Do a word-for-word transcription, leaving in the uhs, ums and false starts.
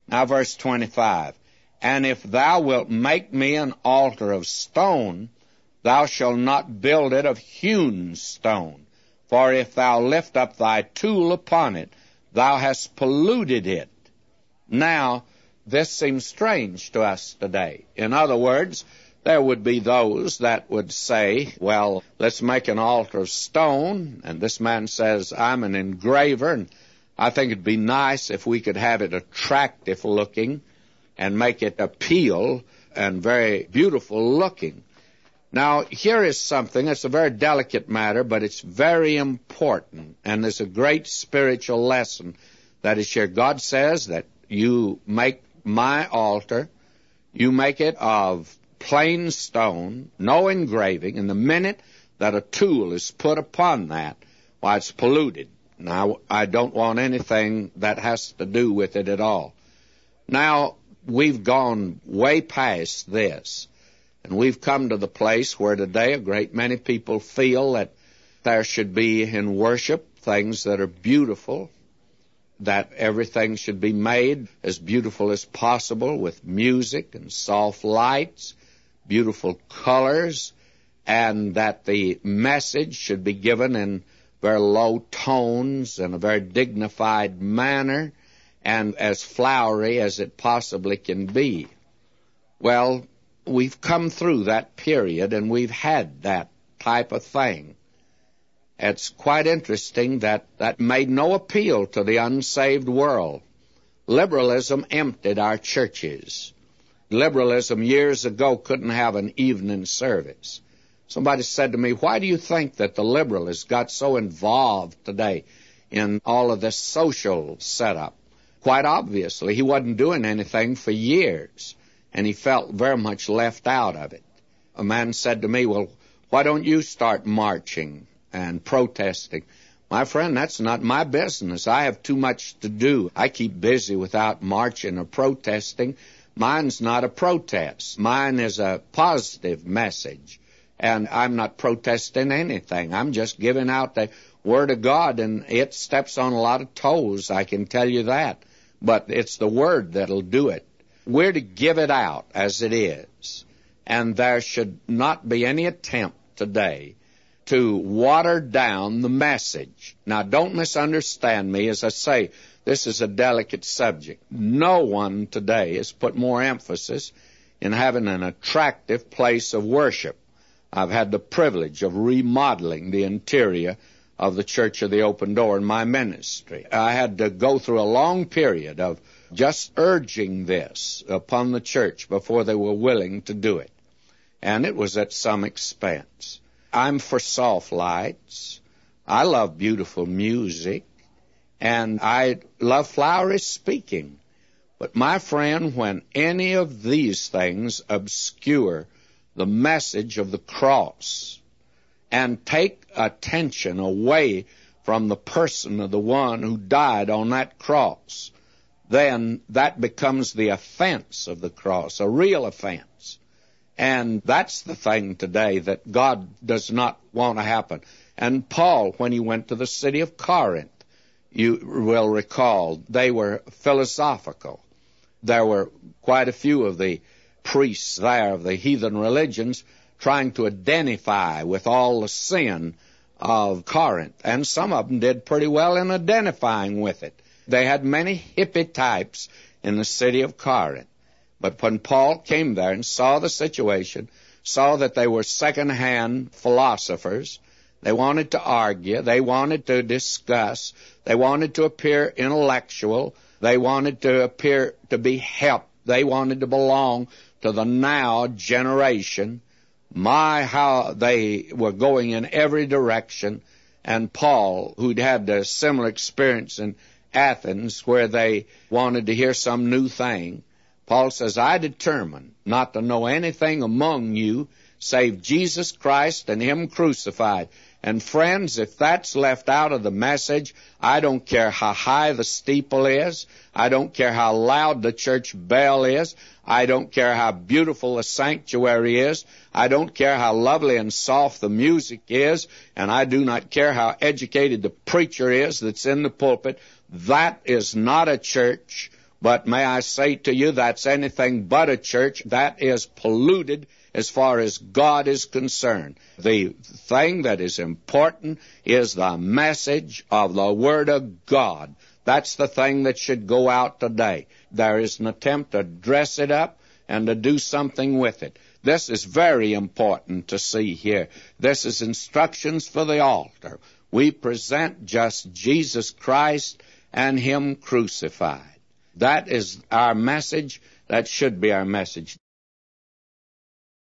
Now verse twenty-five, and if thou wilt make me an altar of stone, thou shalt not build it of hewn stone. For if thou lift up thy tool upon it, thou hast polluted it. Now, this seems strange to us today. In other words, there would be those that would say, well, let's make an altar of stone. And this man says, I'm an engraver, and I think it'd be nice if we could have it attractive looking and make it appeal and very beautiful looking. Now, here is something, it's a very delicate matter, but it's very important, and there's a great spiritual lesson that is here. God says that you make my altar, you make it of plain stone, no engraving, and the minute that a tool is put upon that, why, it's polluted. Now, I don't want anything that has to do with it at all. Now, we've gone way past this. And we've come to the place where today a great many people feel that there should be in worship things that are beautiful, that everything should be made as beautiful as possible with music and soft lights, beautiful colors, and that the message should be given in very low tones and a very dignified manner and as flowery as it possibly can be. Well, we've come through that period, and we've had that type of thing. It's quite interesting that that made no appeal to the unsaved world. Liberalism emptied our churches. Liberalism years ago couldn't have an evening service. Somebody said to me, why do you think that the liberalists got so involved today in all of this social setup? Quite obviously, he wasn't doing anything for years, and he felt very much left out of it. A man said to me, well, why don't you start marching and protesting? My friend, that's not my business. I have too much to do. I keep busy without marching or protesting. Mine's not a protest. Mine is a positive message, and I'm not protesting anything. I'm just giving out the Word of God, and it steps on a lot of toes, I can tell you that. But it's the Word that'll do it. We're to give it out as it is, and there should not be any attempt today to water down the message. Now, don't misunderstand me. As I say, this is a delicate subject. No one today has put more emphasis in having an attractive place of worship. I've had the privilege of remodeling the interior of the Church of the Open Door in my ministry. I had to go through a long period of just urging this upon the church before they were willing to do it. And it was at some expense. I'm for soft lights. I love beautiful music. And I love flowery speaking. But my friend, when any of these things obscure the message of the cross and take attention away from the person of the one who died on that cross, then that becomes the offense of the cross, a real offense. And that's the thing today that God does not want to happen. And Paul, when he went to the city of Corinth, you will recall, they were philosophical. There were quite a few of the priests there of the heathen religions trying to identify with all the sin of Corinth. And some of them did pretty well in identifying with it. They had many hippie types in the city of Corinth. But when Paul came there and saw the situation, saw that they were second-hand philosophers, they wanted to argue, they wanted to discuss, they wanted to appear intellectual, they wanted to appear to be helped, they wanted to belong to the now generation. My, how they were going in every direction. And Paul, who'd had a similar experience in Athens where they wanted to hear some new thing, Paul says, I determined not to know anything among you save Jesus Christ and Him crucified. And friends, if that's left out of the message, I don't care how high the steeple is. I don't care how loud the church bell is. I don't care how beautiful the sanctuary is. I don't care how lovely and soft the music is. And I do not care how educated the preacher is that's in the pulpit. That is not a church But may I say to you, that's anything but a church. That is polluted as far as God is concerned. The thing that is important is the message of the Word of God. That's the thing that should go out today. There is an attempt to dress it up and to do something with it. This is very important to see here. This is instructions for the altar. We present just Jesus Christ and Him crucified. That is our message. That should be our message.